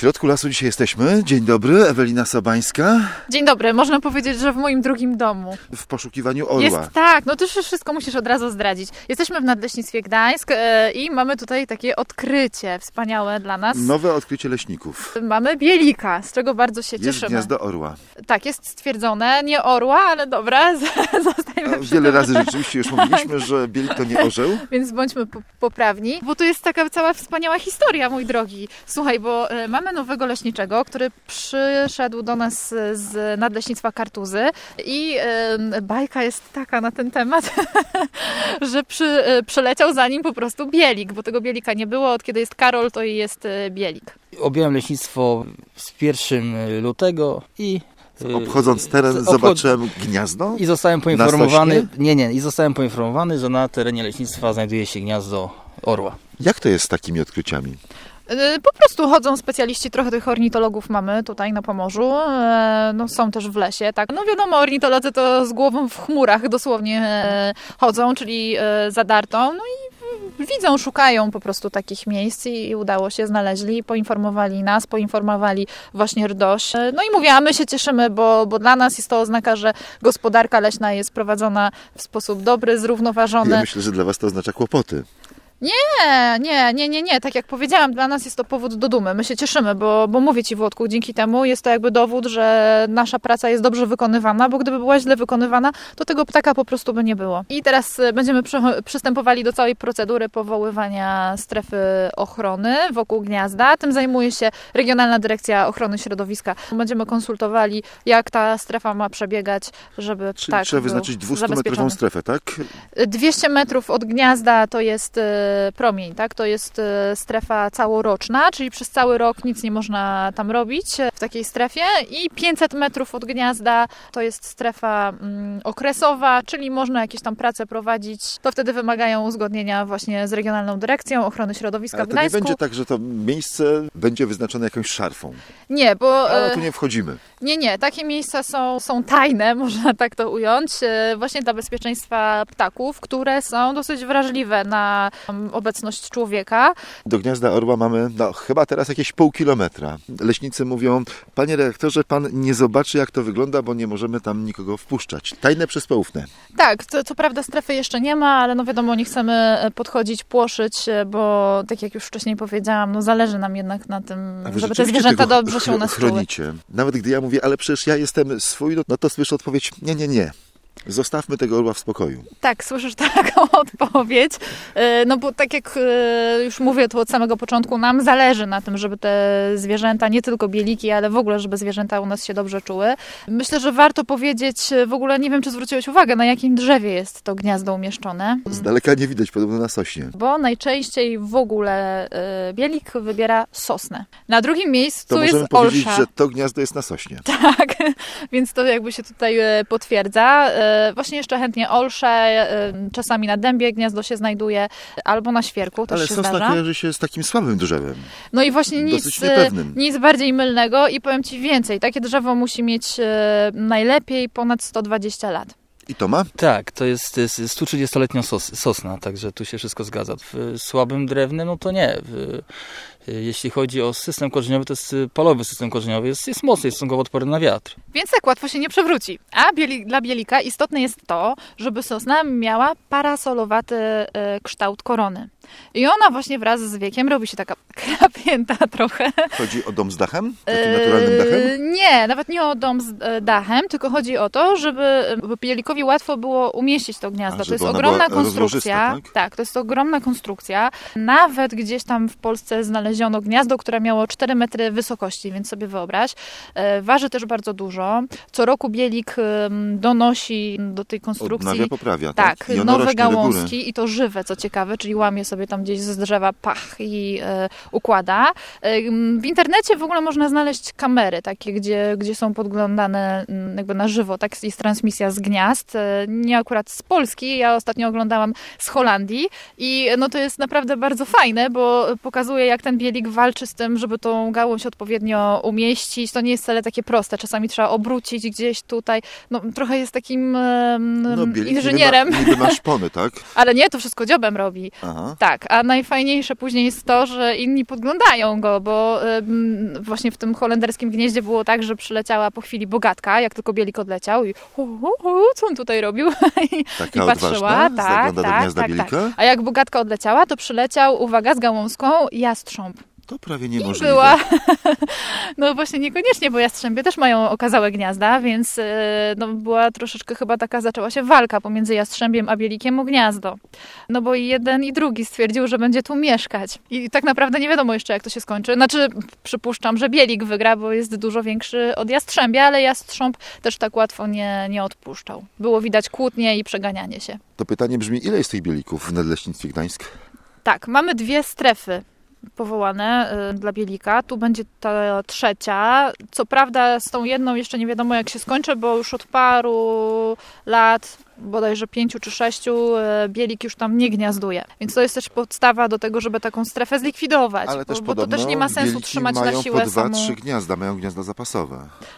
środku lasu dzisiaj jesteśmy. Dzień dobry, Ewelina Sobańska. Dzień dobry, można powiedzieć, że w moim drugim domu. W poszukiwaniu orła. Jest tak, no to już wszystko musisz od razu zdradzić. Jesteśmy w Nadleśnictwie Gdańsk i mamy tutaj takie odkrycie wspaniałe dla nas. Nowe odkrycie leśników. Mamy bielika, z czego bardzo się Jest cieszymy. gniazdo orła. Tak, jest stwierdzone, nie orła, ale dobra, zostajemy przy Wiele tym. razy rzeczywiście już mówiliśmy, że bielik to nie orzeł. Więc bądźmy poprawni, bo to jest taka cała wspaniała historia, mój drogi. Słuchaj, bo mamy nowego leśniczego, który przyszedł do nas z Nadleśnictwa Kartuzy i bajka jest taka na ten temat, że przyleciał za nim po prostu bielik, bo tego bielika nie było. Od kiedy jest Karol, to jest bielik. Objąłem leśnictwo z 1 lutego i Obchodząc teren zobaczyłem gniazdo. I zostałem poinformowany. I zostałem poinformowany, że na terenie leśnictwa znajduje się gniazdo orła. Jak to jest z takimi odkryciami? Po prostu chodzą specjaliści, trochę tych ornitologów mamy tutaj na Pomorzu, no są też w lesie, tak. No wiadomo, ornitolodzy to z głową w chmurach dosłownie chodzą, czyli zadartą, no i widzą, szukają po prostu takich miejsc i udało się, znaleźli, poinformowali nas, poinformowali właśnie RDOŚ. No i mówię, a my się cieszymy, bo dla nas jest to oznaka, że gospodarka leśna jest prowadzona w sposób dobry, zrównoważony. Ja myślę, że dla was to oznacza kłopoty. Nie. Tak jak powiedziałam, dla nas jest to powód do dumy. My się cieszymy, bo mówię Ci, Włodku, dzięki temu jest to jakby dowód, że nasza praca jest dobrze wykonywana, bo gdyby była źle wykonywana, to tego ptaka po prostu by nie było. I teraz będziemy przystępowali do całej procedury powoływania strefy ochrony wokół gniazda. Tym zajmuje się Regionalna Dyrekcja Ochrony Środowiska. Będziemy konsultowali, jak ta strefa ma przebiegać, żeby Czyli ptak trzeba był wyznaczyć 200-metrową zabezpieczony. strefę, tak? 200 metrów od gniazda to jest promień, tak? To jest strefa całoroczna, czyli przez cały rok nic nie można tam robić w takiej strefie i 500 metrów od gniazda to jest strefa okresowa, czyli można jakieś tam prace prowadzić. To wtedy wymagają uzgodnienia właśnie z Regionalną Dyrekcją Ochrony Środowiska Ale w to nie Gdańsku. będzie tak, że to miejsce będzie wyznaczone jakąś szarfą. Nie, bo... Ale tu nie wchodzimy. Nie. Takie miejsca są tajne, można tak to ująć, właśnie dla bezpieczeństwa ptaków, które są dosyć wrażliwe na obecność człowieka. Do gniazda orła mamy chyba teraz jakieś pół kilometra. Leśnicy mówią, panie redaktorze, pan nie zobaczy, jak to wygląda, bo nie możemy tam nikogo wpuszczać. Tajne przez poufne. Tak, co prawda strefy jeszcze nie ma, ale no wiadomo, nie chcemy podchodzić, płoszyć, bo tak jak już wcześniej powiedziałam, no zależy nam jednak na tym, żeby te zwierzęta dobrze się u nas czuły. Chronicie. Nawet gdy ja mówię, ale przecież ja jestem swój, no to słyszę odpowiedź, nie. Zostawmy tego orła w spokoju. Tak, słyszysz taką odpowiedź. No bo tak jak już mówię tu od samego początku, nam zależy na tym, żeby te zwierzęta, nie tylko bieliki, ale w ogóle, żeby zwierzęta u nas się dobrze czuły. Myślę, że warto powiedzieć, w ogóle nie wiem, czy zwróciłeś uwagę, na jakim drzewie jest to gniazdo umieszczone. Z daleka nie widać, podobno na sośnie. Bo najczęściej w ogóle bielik wybiera sosnę. Na drugim miejscu jest możemy powiedzieć, olsza. że to gniazdo jest na sośnie. Tak, więc to jakby się tutaj potwierdza. Właśnie jeszcze chętnie olsze, czasami na dębie gniazdo się znajduje, albo na świerku, też Ale się sosna zdarza. kojarzy się z takim słabym drzewem. No i właśnie Dosyć niepewnym. nic bardziej mylnego i powiem Ci więcej. Takie drzewo musi mieć najlepiej ponad 120 lat. I to ma? Tak, to jest 130-letnia sosna, także tu się wszystko zgadza. W słabym drewnie, no to nie. Jeśli chodzi o system korzeniowy, to jest palowy system korzeniowy, jest mocny, jest stosunkowo odporny na wiatr. Więc tak łatwo się nie przewróci. A dla bielika istotne jest to, żeby sosna miała parasolowaty kształt korony. I ona właśnie wraz z wiekiem robi się taka krapięta trochę. Chodzi o dom z dachem? Takim naturalnym dachem? Nie, nawet nie o dom z dachem, tylko chodzi o to, żeby bielikowi łatwo było umieścić to gniazdo. To jest ogromna konstrukcja. Tak, to jest ogromna konstrukcja. Nawet gdzieś tam w Polsce znaleziono gniazdo, które miało 4 metry wysokości, więc sobie wyobraź. Waży też bardzo dużo. Co roku bielik donosi do tej konstrukcji. Odnawia, poprawia. Tak, nowe gałązki i to żywe, co ciekawe, czyli łamie sobie tam gdzieś z drzewa pach i układa. W internecie w ogóle można znaleźć kamery takie, gdzie są podglądane jakby na żywo, tak, jest transmisja z gniazd. Nie akurat z Polski, ja ostatnio oglądałam z Holandii i no to jest naprawdę bardzo fajne, bo pokazuje, jak ten bielik walczy z tym, żeby tą gałąź odpowiednio umieścić. To nie jest wcale takie proste. Czasami trzeba obrócić gdzieś tutaj. No, trochę jest takim bielik inżynierem. Niby ma szpony, tak? Ale nie, to wszystko dziobem robi. Aha. Tak, a najfajniejsze później jest to, że inni podglądają go, bo właśnie w tym holenderskim gnieździe było tak, że przyleciała po chwili bogatka, jak tylko bielik odleciał i co on tutaj robił? Taka I patrzyła. odważna, zagląda do gniazda bielika? A jak bogatka odleciała, to przyleciał, uwaga, z gałązką jastrząb. To prawie I niemożliwe. była. No właśnie niekoniecznie, bo jastrzębie też mają okazałe gniazda, więc była troszeczkę chyba taka, zaczęła się walka pomiędzy jastrzębiem a bielikiem o gniazdo. No bo i jeden i drugi stwierdził, że będzie tu mieszkać. I tak naprawdę nie wiadomo jeszcze, jak to się skończy. Znaczy, przypuszczam, że bielik wygra, bo jest dużo większy od jastrzębia, ale jastrząb też tak łatwo nie odpuszczał. Było widać kłótnie i przeganianie się. To pytanie brzmi, ile jest tych bielików w Nadleśnictwie Gdańsk? Tak, mamy 2 strefy powołane dla bielika. Tu będzie ta 3. Co prawda z tą jedną jeszcze nie wiadomo, jak się skończy, bo już od paru lat, bodajże 5 czy 6, bielik już tam nie gniazduje. Więc to jest też podstawa do tego, żeby taką strefę zlikwidować. Ale też bo to też nie ma sensu trzymać na siłę mają po 2-3 gniazda, mają gniazda zapasowe.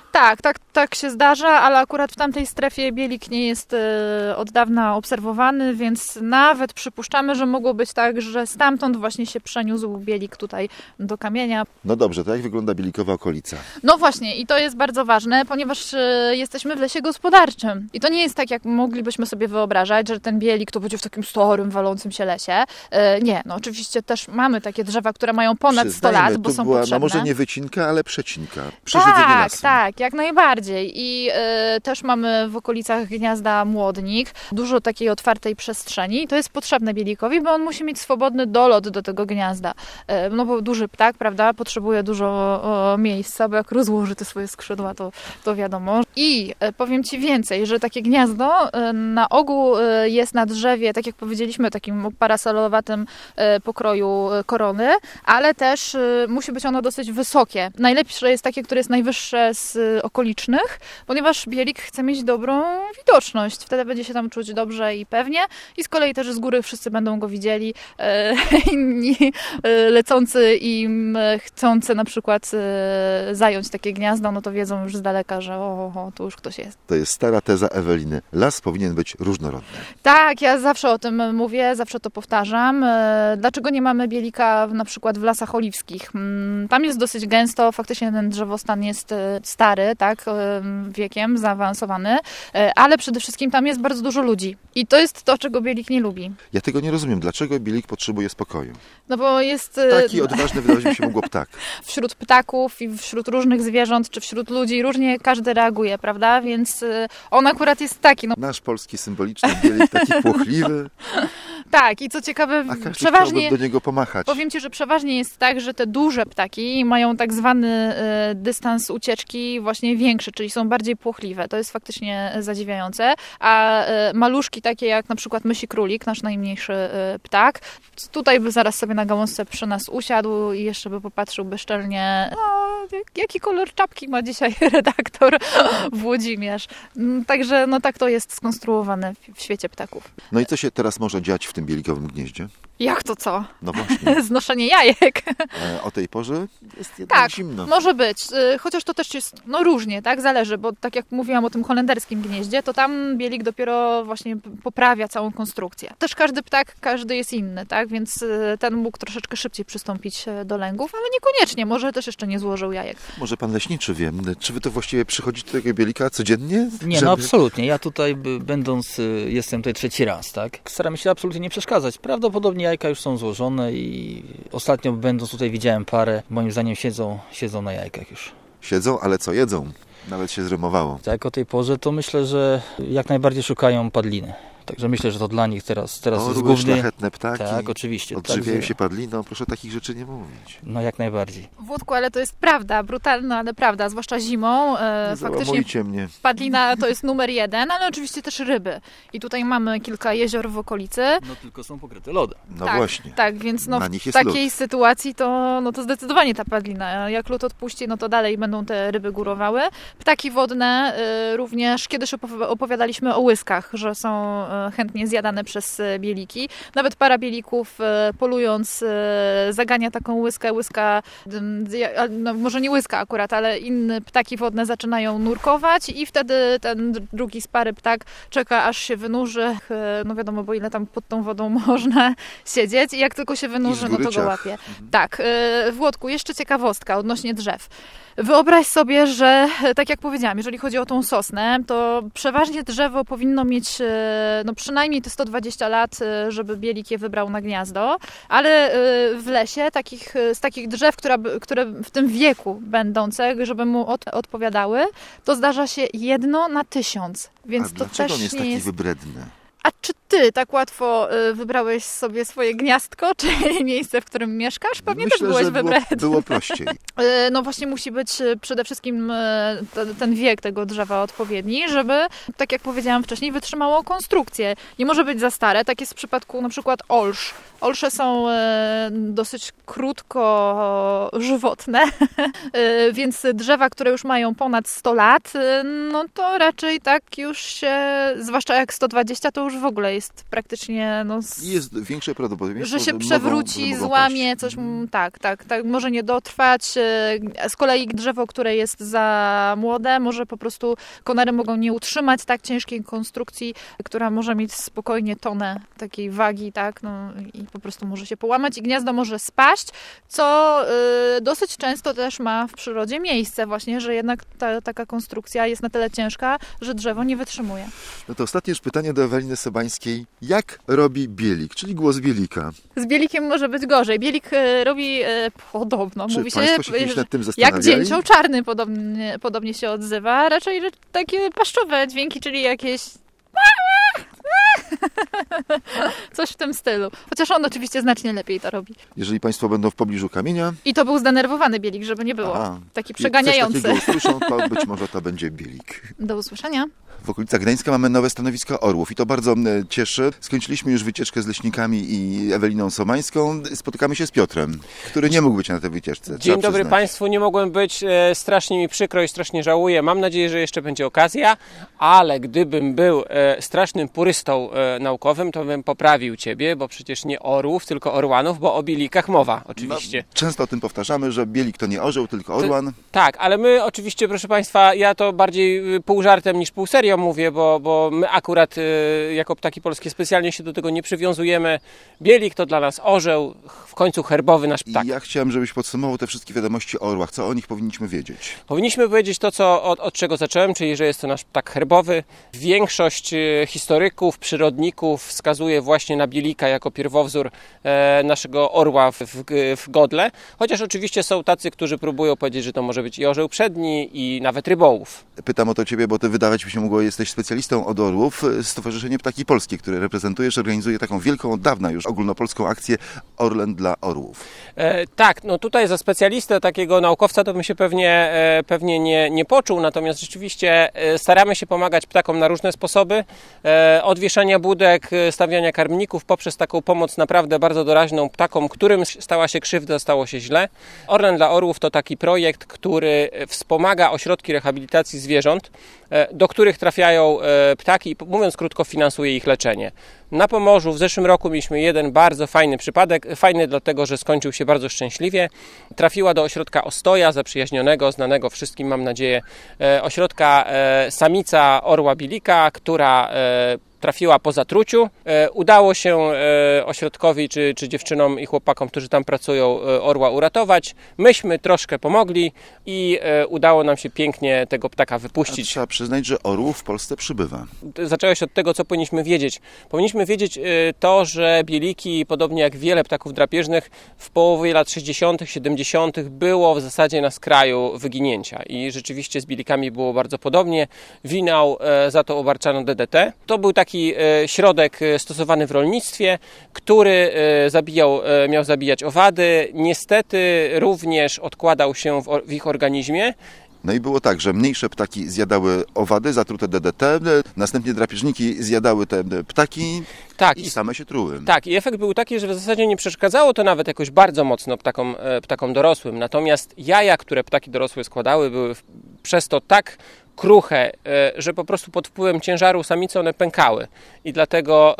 Tak się zdarza, ale akurat w tamtej strefie bielik nie jest od dawna obserwowany, więc nawet przypuszczamy, że mogło być tak, że stamtąd właśnie się przeniósł bielik tutaj do Kamienia. No dobrze, to jak wygląda bielikowa okolica? No właśnie, i to jest bardzo ważne, ponieważ jesteśmy w lesie gospodarczym. I to nie jest tak, jak moglibyśmy sobie wyobrażać, że ten bielik to będzie w takim starym, walącym się lesie. Nie, no oczywiście też mamy takie drzewa, które mają ponad 100 lat, bo są potrzebne. No może nie wycinka, ale przecinka. Przesiedzenie lasu. Tak, jak najbardziej. I też mamy w okolicach gniazda młodnik, dużo takiej otwartej przestrzeni. I to jest potrzebne bielikowi, bo on musi mieć swobodny dolot do tego gniazda. No bo duży ptak, prawda, potrzebuje dużo miejsca, bo jak rozłoży te swoje skrzydła, to wiadomo. I powiem Ci więcej, że takie gniazdo na ogół jest na drzewie, tak jak powiedzieliśmy, takim parasolowatym pokroju korony, ale też musi być ono dosyć wysokie. Najlepsze jest takie, które jest najwyższe z okolicznych, ponieważ bielik chce mieć dobrą widoczność. Wtedy będzie się tam czuć dobrze i pewnie. I z kolei też z góry wszyscy będą go widzieli. Inni lecący i chcący na przykład zająć takie gniazdo, no to wiedzą już z daleka, że tu już ktoś jest. To jest stara teza Eweliny. Las powinien być różnorodny. Tak, ja zawsze o tym mówię, zawsze to powtarzam. Dlaczego nie mamy bielika na przykład w lasach oliwskich? Tam jest dosyć gęsto, faktycznie ten drzewostan jest stary, tak, wiekiem, zaawansowany, ale przede wszystkim tam jest bardzo dużo ludzi. I to jest to, czego bielik nie lubi. Ja tego nie rozumiem. Dlaczego bielik potrzebuje spokoju? No bo jest... Taki odważny wydawać mi się mogło ptak. Wśród ptaków i wśród różnych zwierząt, czy wśród ludzi różnie każdy reaguje, prawda? Więc on akurat jest taki. No. Nasz polski symboliczny bielik, taki płochliwy. Tak, i co ciekawe, a przeważnie do niego pomachać. Powiem Ci, że przeważnie jest tak, że te duże ptaki mają tak zwany dystans ucieczki właśnie większy, czyli są bardziej płochliwe. To jest faktycznie zadziwiające. A maluszki takie jak na przykład mysi królik, nasz najmniejszy ptak, tutaj by zaraz sobie na gałązce przy nas usiadł i jeszcze by popatrzył bezczelnie, jaki kolor czapki ma dzisiaj redaktor Włodzimierz. Także no tak to jest skonstruowane w świecie ptaków. No i co się teraz może dziać w tym bielikowym gnieździe? Jak to co? No właśnie. Znoszenie jajek. O tej porze jest jednak tak, zimno. Może być. Chociaż to też jest różnie, tak? Zależy, bo tak jak mówiłam o tym holenderskim gnieździe, to tam bielik dopiero właśnie poprawia całą konstrukcję. Też każdy ptak, każdy jest inny, tak? Więc ten mógł troszeczkę szybciej przystąpić do lęgów, ale niekoniecznie. Może też jeszcze nie złożył jajek. Może pan leśniczy wie, czy wy to właściwie przychodzicie do tego bielika codziennie? Nie, no absolutnie. Ja tutaj będąc, jestem tutaj 3. raz, tak? Staramy się absolutnie nie przeszkadzać. Prawdopodobnie jajka już są złożone i ostatnio będąc tutaj widziałem parę, moim zdaniem siedzą na jajkach już. Siedzą, ale co jedzą? Nawet się zrymowało. Tak, o tej porze to myślę, że jak najbardziej szukają padliny. Także myślę, że to dla nich teraz jest główny... szlachetne ptaki. Tak, oczywiście. Odżywiają się padliną. Proszę takich rzeczy nie mówić. No jak najbardziej. Włodku, ale to jest prawda, brutalna, ale prawda, zwłaszcza zimą. Faktycznie mnie. Padlina to jest numer 1, ale oczywiście też ryby. I tutaj mamy kilka jezior w okolicy. No tylko są pokryte lodem. No tak, właśnie. Tak, więc no, w takiej sytuacji to zdecydowanie ta padlina. Jak lód odpuści, no to dalej będą te ryby górowały. Ptaki wodne również, kiedyś opowiadaliśmy o łyskach, że są chętnie zjadane przez bieliki. Nawet para bielików polując zagania taką łyska, no może nie łyska akurat, ale inne ptaki wodne zaczynają nurkować i wtedy ten drugi z pary ptak czeka, aż się wynurzy. No wiadomo, bo ile tam pod tą wodą można siedzieć i jak tylko się wynurzy, no to go łapie. Tak, Włodku, jeszcze ciekawostka odnośnie drzew. Wyobraź sobie, że tak jak powiedziałam, jeżeli chodzi o tą sosnę, to przeważnie drzewo powinno mieć no przynajmniej te 120 lat, żeby bielik je wybrał na gniazdo, ale w lesie z takich drzew, które w tym wieku będące, żeby mu odpowiadały, to zdarza się 1 na 1000. Więc A to dlaczego też on jest nie taki jest... wybredny? A czy ty tak łatwo wybrałeś sobie swoje gniazdko, czy miejsce, w którym mieszkasz? Pewnie Myślę, też byłeś że wybredny. było prościej. No właśnie musi być przede wszystkim ten wiek tego drzewa odpowiedni, żeby, tak jak powiedziałam wcześniej, wytrzymało konstrukcję. Nie może być za stare, tak jest w przypadku na przykład olsz. Olsze są dosyć krótko żywotne, więc drzewa, które już mają ponad 100 lat, no to raczej tak już się, zwłaszcza jak 120, to już w ogóle jest praktycznie... No, jest większe prawdopodobieństwo, że się przewróci, złamie, coś, tak, może nie dotrwać. Z kolei drzewo, które jest za młode, może po prostu konary mogą nie utrzymać tak ciężkiej konstrukcji, która może mieć spokojnie tonę takiej wagi, tak, no i po prostu może się połamać i gniazdo może spaść, co dosyć często też ma w przyrodzie miejsce właśnie, że jednak taka konstrukcja jest na tyle ciężka, że drzewo nie wytrzymuje. No to ostatnie już pytanie do Eweliny Sobańskiej. Jak robi bielik, czyli głos bielika? Z bielikiem może być gorzej. Bielik robi podobno. Czy mówi państwo się kiedyś nad tym zastanawiali? Jak dzięcioł czarny podobnie się odzywa. Raczej takie paszczowe dźwięki, czyli jakieś coś w tym stylu. Chociaż on oczywiście znacznie lepiej to robi. Jeżeli państwo będą w pobliżu kamienia... I to był zdenerwowany bielik, żeby nie było. Taki przeganiający. Jak coś takiego usłyszą, to być może to będzie bielik. Do usłyszenia. W okolicach Gdańska mamy nowe stanowiska orłów i to bardzo cieszy. Skończyliśmy już wycieczkę z leśnikami i Eweliną Sobańską. Spotykamy się z Piotrem, który nie mógł być na tej wycieczce. Dzień dobry Państwu, nie mogłem być, strasznie mi przykro i strasznie żałuję. Mam nadzieję, że jeszcze będzie okazja, ale gdybym był strasznym purystą naukowym, to bym poprawił Ciebie, bo przecież nie orłów, tylko orłanów, bo o bielikach mowa oczywiście. No, często o tym powtarzamy, że bielik to nie orzeł, tylko orłan. Tak, ale my oczywiście, proszę Państwa, ja to bardziej pół żartem niż pół serio mówię, bo my akurat jako Ptaki Polskie specjalnie się do tego nie przywiązujemy. Bielik to dla nas orzeł, w końcu herbowy nasz ptak. I ja chciałem, żebyś podsumował te wszystkie wiadomości o orłach. Co o nich powinniśmy wiedzieć? Powinniśmy powiedzieć to, od czego zacząłem, czyli że jest to nasz ptak herbowy. Większość historyków, przyrodników wskazuje właśnie na bielika jako pierwowzór naszego orła w godle. Chociaż oczywiście są tacy, którzy próbują powiedzieć, że to może być i orzeł przedni, i nawet rybołów. Pytam o to Ciebie, bo Ty wydawać by się mogło, jesteś specjalistą od orłów. Stowarzyszenie Ptaki Polskie, które reprezentujesz, organizuje taką wielką od dawna już ogólnopolską akcję Orlen dla orłów. Tak, no tutaj za specjalistę, takiego naukowca to bym się pewnie nie poczuł, natomiast rzeczywiście staramy się pomagać ptakom na różne sposoby. Od wieszania budek, stawiania karmników, poprzez taką pomoc naprawdę bardzo doraźną ptakom, którym stała się krzywda, stało się źle. Orlen dla orłów to taki projekt, który wspomaga ośrodki rehabilitacji zwierząt, do których trafiają ptaki i, mówiąc krótko, finansuje ich leczenie. Na Pomorzu w zeszłym roku mieliśmy jeden bardzo fajny przypadek, fajny dlatego, że skończył się bardzo szczęśliwie. Trafiła do ośrodka Ostoja, zaprzyjaźnionego, znanego wszystkim, mam nadzieję, ośrodka samica orła bielika, która trafiła po zatruciu. Udało się ośrodkowi, czy dziewczynom i chłopakom, którzy tam pracują, orła uratować. Myśmy troszkę pomogli i udało nam się pięknie tego ptaka wypuścić. Trzeba przyznać, że orłów w Polsce przybywa. Zaczęło się od tego, co powinniśmy wiedzieć. Powinniśmy wiedzieć to, że bieliki, podobnie jak wiele ptaków drapieżnych, w połowie lat 60., 70. było w zasadzie na skraju wyginięcia. I rzeczywiście z bielikami było bardzo podobnie. Winał, za to obarczano DDT. To był taki środek stosowany w rolnictwie, który miał zabijać owady. Niestety również odkładał się w ich organizmie. No i było tak, że mniejsze ptaki zjadały owady zatrute DDT, następnie drapieżniki zjadały te ptaki i same się truły. Tak, i efekt był taki, że w zasadzie nie przeszkadzało to nawet jakoś bardzo mocno ptakom dorosłym. Natomiast jaja, które ptaki dorosłe składały, były przez to tak kruche, że po prostu pod wpływem ciężaru samicy one pękały i dlatego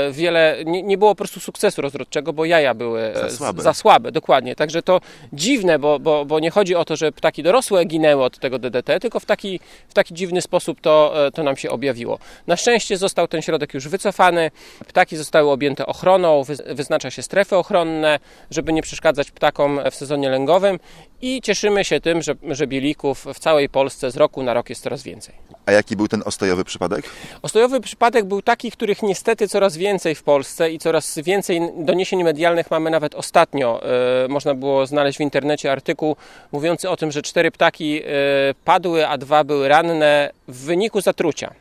nie było po prostu sukcesu rozrodczego, bo jaja były za słabe, dokładnie. Także to dziwne, bo nie chodzi o to, że ptaki dorosłe ginęły od tego DDT, tylko w taki dziwny sposób to nam się objawiło. Na szczęście został ten środek już wycofany, ptaki zostały objęte ochroną, wyznacza się strefy ochronne, żeby nie przeszkadzać ptakom w sezonie lęgowym i cieszymy się tym, że bielików w całej Polsce z roku na rok jest coraz więcej. A jaki był ten ostojowy przypadek? Ostojowy przypadek był taki, których niestety coraz więcej w Polsce i coraz więcej doniesień medialnych mamy nawet ostatnio. Można było znaleźć w internecie artykuł mówiący o tym, że 4 ptaki padły, a 2 były ranne w wyniku zatrucia.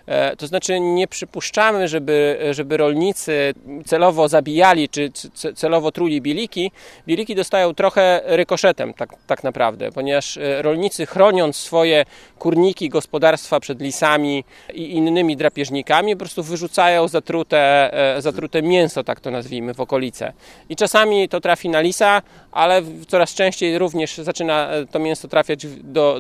To znaczy nie przypuszczamy, żeby rolnicy celowo zabijali czy celowo truli bieliki. Bieliki dostają trochę rykoszetem tak naprawdę, ponieważ rolnicy, chroniąc swoje kurniki, gospodarstwa przed lisami i innymi drapieżnikami, po prostu wyrzucają zatrute mięso, tak to nazwijmy, w okolice. I czasami to trafi na lisa, ale coraz częściej również zaczyna to mięso trafiać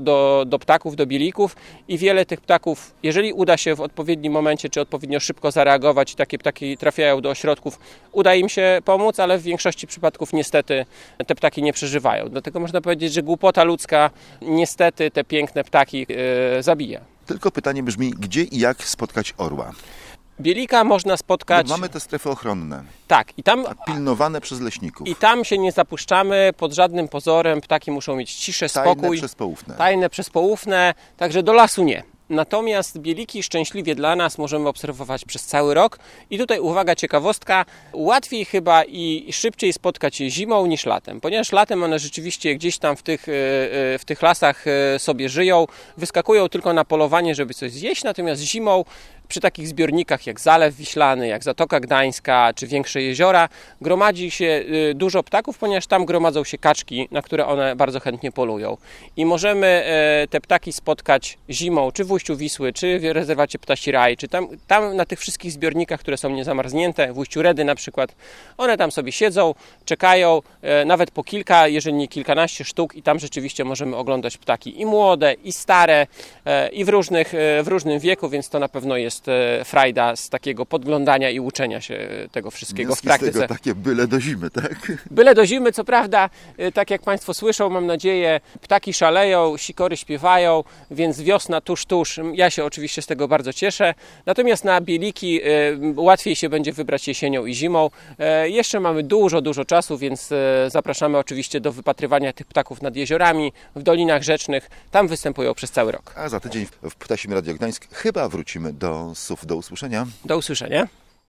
do ptaków, do bielików i wiele tych ptaków, jeżeli uda się w odpowiednim momencie, czy odpowiednio szybko zareagować i takie ptaki trafiają do ośrodków, uda im się pomóc, ale w większości przypadków niestety te ptaki nie przeżywają. Dlatego można powiedzieć, że głupota ludzka niestety te piękne ptaki zabija. Tylko pytanie brzmi, gdzie i jak spotkać orła? Bielika można spotkać... Bo mamy te strefy ochronne. Tak. Pilnowane przez leśników. I tam się nie zapuszczamy pod żadnym pozorem. Ptaki muszą mieć ciszę, spokój. Tajne, przezpołówne. Także do lasu nie. Natomiast bieliki szczęśliwie dla nas możemy obserwować przez cały rok. I tutaj uwaga, ciekawostka, łatwiej chyba i szybciej spotkać je zimą niż latem, ponieważ latem one rzeczywiście gdzieś tam w tych lasach sobie żyją, wyskakują tylko na polowanie, żeby coś zjeść, natomiast zimą przy takich zbiornikach jak Zalew Wiślany, jak Zatoka Gdańska czy większe jeziora gromadzi się dużo ptaków, ponieważ tam gromadzą się kaczki, na które one bardzo chętnie polują. I możemy te ptaki spotkać zimą, czy w ujściu Wisły, czy w rezerwacie Ptasi Raj, czy tam na tych wszystkich zbiornikach, które są niezamarznięte, w ujściu Redy na przykład. One tam sobie siedzą, czekają, nawet po kilka, jeżeli nie kilkanaście sztuk i tam rzeczywiście możemy oglądać ptaki i młode, i stare, i w różnym wieku, więc to na pewno jest frajda z takiego podglądania i uczenia się tego wszystkiego w praktyce. Z tego takie byle do zimy, tak? Byle do zimy, co prawda, tak jak Państwo słyszą, mam nadzieję, ptaki szaleją, sikory śpiewają, więc wiosna tuż. Ja się oczywiście z tego bardzo cieszę. Natomiast na bieliki łatwiej się będzie wybrać jesienią i zimą. Jeszcze mamy dużo czasu, więc zapraszamy oczywiście do wypatrywania tych ptaków nad jeziorami, w dolinach rzecznych. Tam występują przez cały rok. A za tydzień w Ptasim Radio Gdańsk chyba wrócimy do SUF. Do usłyszenia. Do usłyszenia.